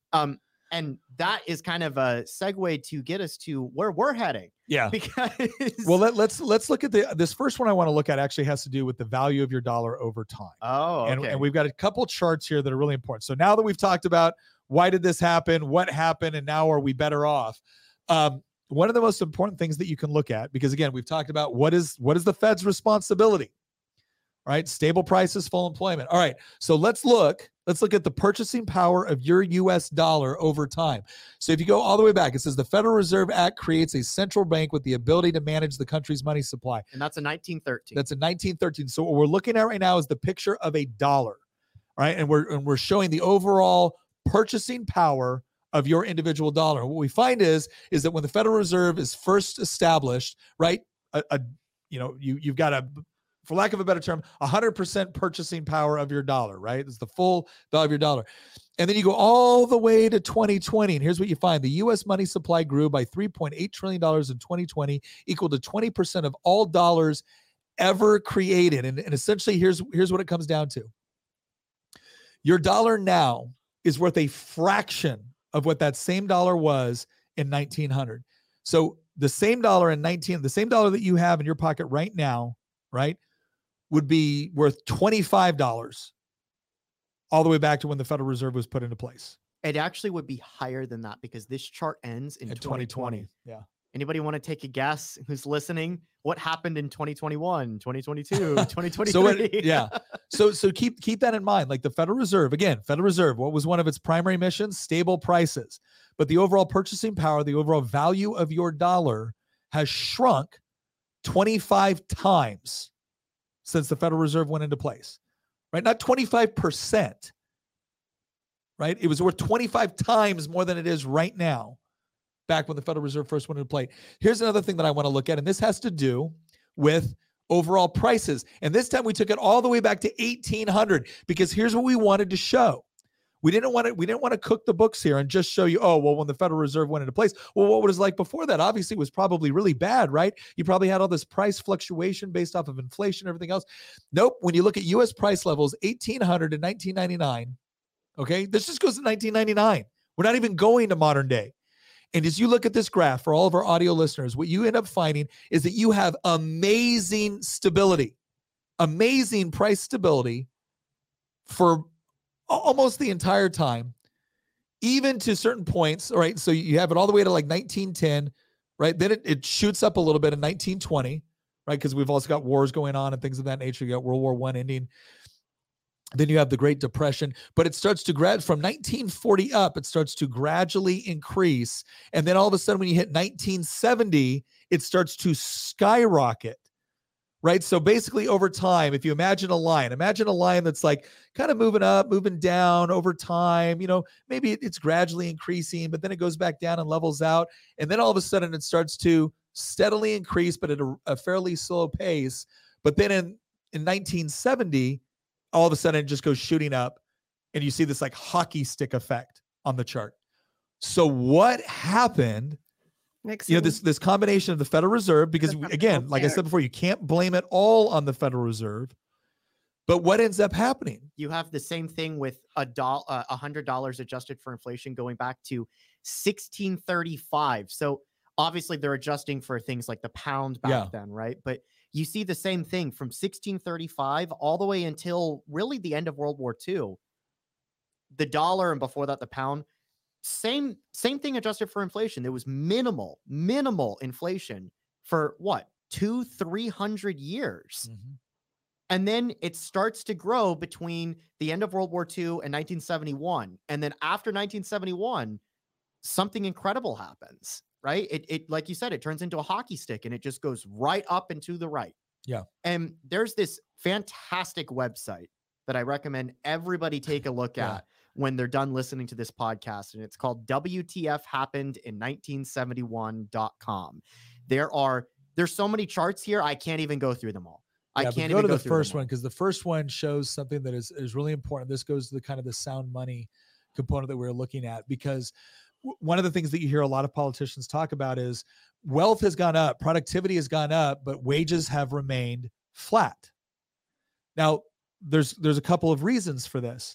Speaker 9: And that is kind of a segue to get us to where we're heading.
Speaker 10: Yeah.
Speaker 9: Because
Speaker 10: let's look at this first one I want to look at. Actually has to do with the value of your dollar over time.
Speaker 9: Oh, okay.
Speaker 10: And we've got a couple charts here that are really important. So now that we've talked about why did this happen, what happened, and now are we better off? One of the most important things that you can look at, because again, we've talked about what is the Fed's responsibility, right? Stable prices, full employment. All right. So let's look at the purchasing power of your US dollar over time. So if you go all the way back, it says the Federal Reserve Act creates a central bank with the ability to manage the country's money supply.
Speaker 9: And that's in 1913.
Speaker 10: That's in 1913. So what we're looking at right now is the picture of a dollar, right? And we're showing the overall purchasing power of your individual dollar. What we find is that when the Federal Reserve is first established, right, you've got for lack of a better term, 100% purchasing power of your dollar, right? It's the full value of your dollar. And then you go all the way to 2020, and here's what you find. The U.S. money supply grew by $3.8 trillion in 2020, equal to 20% of all dollars ever created. And essentially, here's what it comes down to. Your dollar now is worth a fraction of what that same dollar was in 1900. So the same dollar the same dollar that you have in your pocket right now, right, would be worth $25 all the way back to when the Federal Reserve was put into place.
Speaker 9: It actually would be higher than that, because this chart ends in 2020.
Speaker 10: Yeah.
Speaker 9: Anybody want to take a guess who's listening? What happened in 2021, 2022, 2023?
Speaker 10: So keep that in mind. Like the Federal Reserve, what was one of its primary missions? Stable prices. But the overall purchasing power, the overall value of your dollar has shrunk 25 times since the Federal Reserve went into place, right? Not 25%, right? It was worth 25 times more than it is right now, back when the Federal Reserve first went into play. Here's another thing that I want to look at, and this has to do with overall prices. And this time we took it all the way back to 1800, because here's what we wanted to show. We didn't want to cook the books here and just show you, oh, well, when the Federal Reserve went into place, well, what was it like before that? Obviously, it was probably really bad, right? You probably had all this price fluctuation based off of inflation, everything else. Nope. When you look at U.S. price levels, 1800 to 1999, okay, this just goes to 1999. We're not even going to modern day. And as you look at this graph, for all of our audio listeners, what you end up finding is that you have amazing stability, amazing price stability for almost the entire time, even to certain points. All right. So you have it all the way to like 1910, right? Then it shoots up a little bit in 1920, right? Because we've also got wars going on and things of that nature. You got World War I ending. Then you have the Great Depression, but it starts to from 1940 up, it starts to gradually increase. And then all of a sudden, when you hit 1970, it starts to skyrocket. Right. So basically over time, if you imagine a line that's like kind of moving up, moving down over time, maybe it's gradually increasing, but then it goes back down and levels out. And then all of a sudden it starts to steadily increase, but at a fairly slow pace. But then in 1970, all of a sudden it just goes shooting up, and you see this like hockey stick effect on the chart. So what happened? This combination of the Federal Reserve, because again, like I said before, you can't blame it all on the Federal Reserve. But what ends up happening?
Speaker 9: You have the same thing with $100 adjusted for inflation going back to 1635. So obviously they're adjusting for things like the pound back then, right? But you see the same thing from 1635 all the way until really the end of World War II. The dollar, and before that the pound, same thing adjusted for inflation. There was minimal inflation for what, 200-300 years. Mm-hmm. And then it starts to grow between the end of World War II and 1971. And then after 1971, something incredible happens, right? It like you said, it turns into a hockey stick and it just goes right up and to the right.
Speaker 10: Yeah.
Speaker 9: And there's this fantastic website that I recommend everybody take a look at when they're done listening to this podcast. And it's called WTFhappenedin1971.com. There's so many charts here. I can't even go through them all. I can't
Speaker 10: go
Speaker 9: even
Speaker 10: to the first one, because the first one shows something that is really important. This goes to the kind of the sound money component that we're looking at, because one of the things that you hear a lot of politicians talk about is wealth has gone up, productivity has gone up, but wages have remained flat. Now, there's a couple of reasons for this.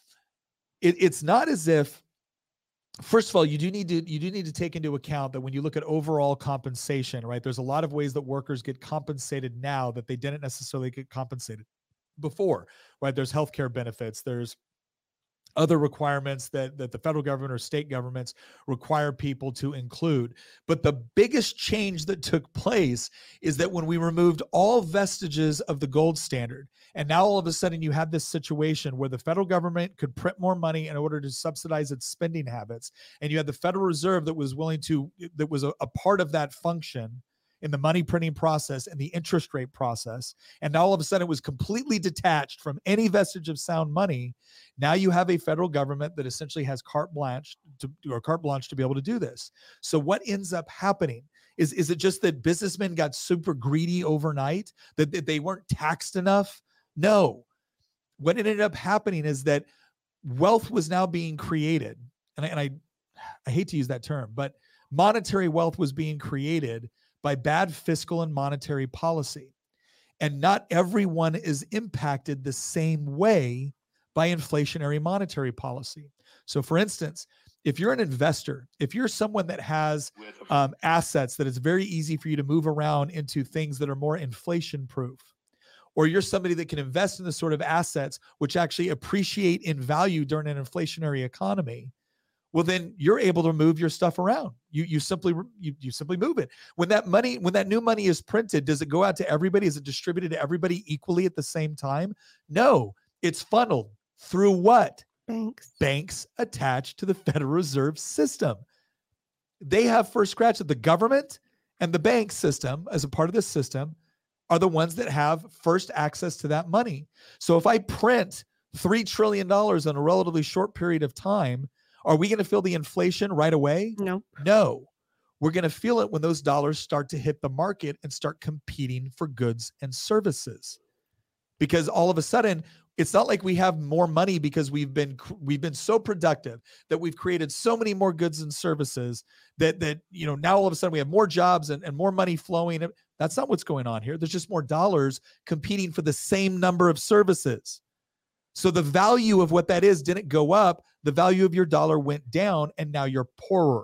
Speaker 10: It's not as if, first of all, you do need to take into account that when you look at overall compensation, right, there's a lot of ways that workers get compensated now that they didn't necessarily get compensated before, right? There's healthcare benefits, there's other requirements that the federal government or state governments require people to include. But the biggest change that took place is that when we removed all vestiges of the gold standard, and now all of a sudden you had this situation where the federal government could print more money in order to subsidize its spending habits, and you had the Federal Reserve that was a part of that function in the money printing process and the interest rate process. And now all of a sudden it was completely detached from any vestige of sound money. Now you have a federal government that essentially has carte blanche to be able to do this. So what ends up happening is it just that businessmen got super greedy overnight, that they weren't taxed enough? No. What ended up happening is that wealth was now being created. And I hate to use that term, but monetary wealth was being created by bad fiscal and monetary policy. And not everyone is impacted the same way by inflationary monetary policy. So for instance, if you're an investor, if you're someone that has assets that it's very easy for you to move around into things that are more inflation proof, or you're somebody that can invest in the sort of assets which actually appreciate in value during an inflationary economy, well, then you're able to move your stuff around. You simply move it. When that new money is printed, does it go out to everybody? Is it distributed to everybody equally at the same time? No, it's funneled through what? Banks attached to the Federal Reserve System. They have first scratch at the government and the bank system as a part of the system. are the ones that have first access to that money. So if I print $3 trillion in a relatively short period of time, are we going to feel the inflation right away?
Speaker 3: No.
Speaker 10: No. We're going to feel it when those dollars start to hit the market and start competing for goods and services. Because all of a sudden, it's not like we have more money because we've been so productive that we've created so many more goods and services that now all of a sudden we have more jobs and more money flowing. That's not what's going on here. There's just more dollars competing for the same number of services. So the value of what that is didn't go up. The value of your dollar went down, and now you're poorer.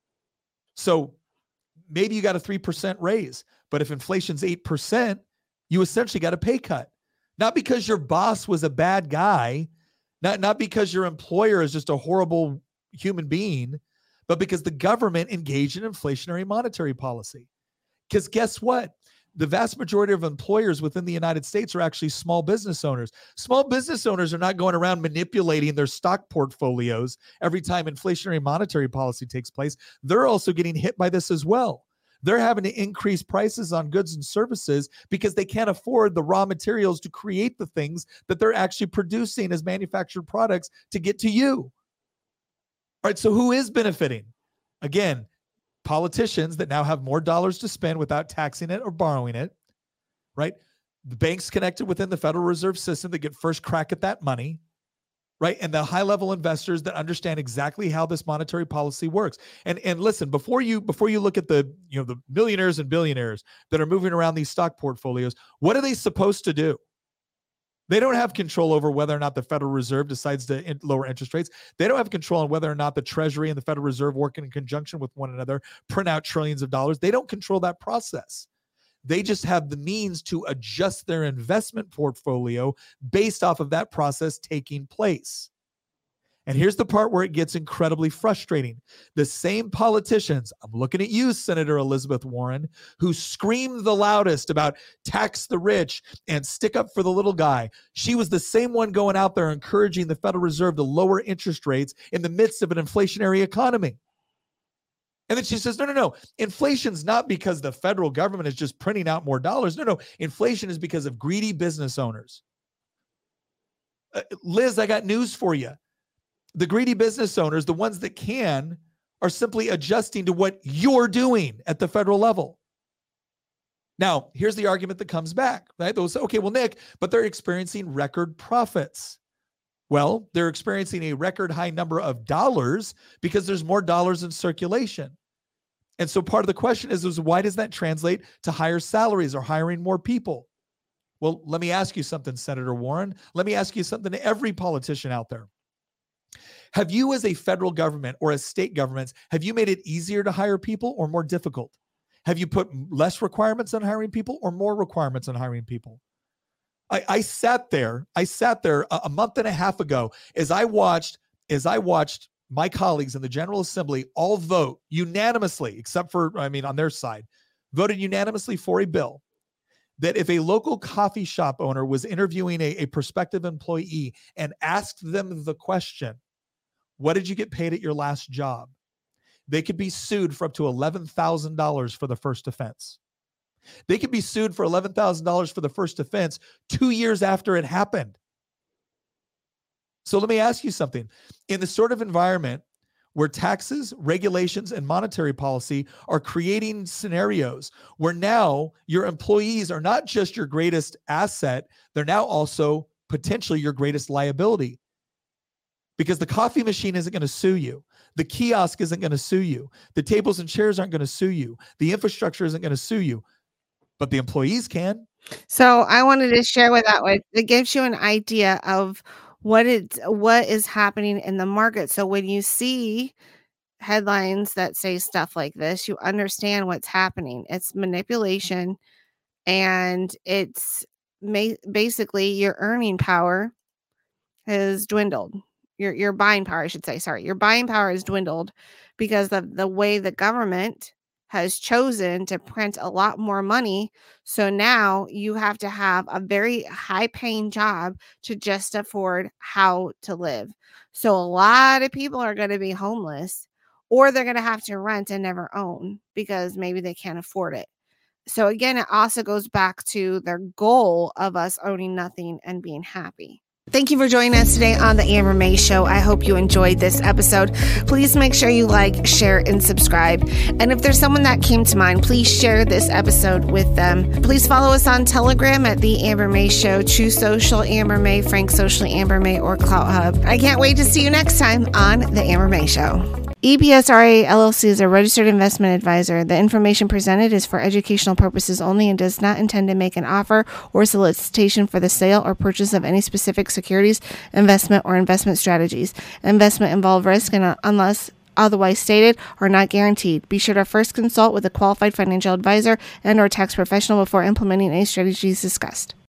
Speaker 10: So maybe you got a 3% raise, but if inflation's 8%, you essentially got a pay cut. Not because your boss was a bad guy, not because your employer is just a horrible human being, but because the government engaged in inflationary monetary policy. Because guess what? The vast majority of employers within the United States are actually small business owners. Small business owners are not going around manipulating their stock portfolios every time inflationary monetary policy takes place. They're also getting hit by this as well. They're having to increase prices on goods and services because they can't afford the raw materials to create the things that they're actually producing as manufactured products to get to you. All right, so who is benefiting? Again, politicians that now have more dollars to spend without taxing it or borrowing it, right? The banks connected within the Federal Reserve System that get first crack at that money, right? And the high-level investors that understand exactly how this monetary policy works. And listen, before you look at the millionaires and billionaires that are moving around these stock portfolios, what are they supposed to do? They don't have control over whether or not the Federal Reserve decides to lower interest rates. They don't have control on whether or not the Treasury and the Federal Reserve working in conjunction with one another print out trillions of dollars. They don't control that process. They just have the means to adjust their investment portfolio based off of that process taking place. And here's the part where it gets incredibly frustrating. The same politicians, I'm looking at you, Senator Elizabeth Warren, who screamed the loudest about tax the rich and stick up for the little guy. She was the same one going out there encouraging the Federal Reserve to lower interest rates in the midst of an inflationary economy. And then she says, no. Inflation's not because the federal government is just printing out more dollars. No. Inflation is because of greedy business owners. Liz, I got news for you. The greedy business owners, the ones that can, are simply adjusting to what you're doing at the federal level. Now, here's the argument that comes back, right? They'll say, okay, well, Nick, but they're experiencing record profits. Well, they're experiencing a record high number of dollars because there's more dollars in circulation. And so part of the question is why does that translate to higher salaries or hiring more people? Well, let me ask you something, Senator Warren. Let me ask you something to every politician out there. Have you as a federal government or as state governments, have you made it easier to hire people or more difficult? Have you put less requirements on hiring people or more requirements on hiring people? I sat there a month and a half ago as I watched my colleagues in the General Assembly all vote unanimously, except for, on their side, voted unanimously for a bill that if a local coffee shop owner was interviewing a prospective employee and asked them the question, what did you get paid at your last job? They could be sued for up to $11,000 for the first offense. They could be sued for $11,000 for the first offense 2 years after it happened. So let me ask you something. In the sort of environment where taxes, regulations, and monetary policy are creating scenarios where now your employees are not just your greatest asset, they're now also potentially your greatest liability. Because the coffee machine isn't going to sue you. The kiosk isn't going to sue you. The tables and chairs aren't going to sue you. The infrastructure isn't going to sue you. But the employees can.
Speaker 3: So I wanted to share with that one. It gives you an idea of what is happening in the market. So when you see headlines that say stuff like this, you understand what's happening. It's manipulation, and it's basically your earning power has dwindled. Your buying power, I should say. Sorry, your buying power has dwindled because of the way the government has chosen to print a lot more money. So now you have to have a very high-paying job to just afford how to live. So a lot of people are going to be homeless, or they're going to have to rent and never own because maybe they can't afford it. So again, it also goes back to their goal of us owning nothing and being happy. Thank you for joining us today on the Amber May Show. I hope you enjoyed this episode. Please make sure you like, share, and subscribe. And if there's someone that came to mind, please share this episode with them. Please follow us on Telegram at The Amber May Show, True Social Amber May, Frank Socially Amber May, or Clout Hub. I can't wait to see you next time on the Amber May Show. EBSRA LLC is a registered investment advisor. The information presented is for educational purposes only and does not intend to make an offer or solicitation for the sale or purchase of any specific securities, investment, or investment strategies. Investment involve risk and unless otherwise stated are not guaranteed. Be sure to first consult with a qualified financial advisor and or tax professional before implementing any strategies discussed.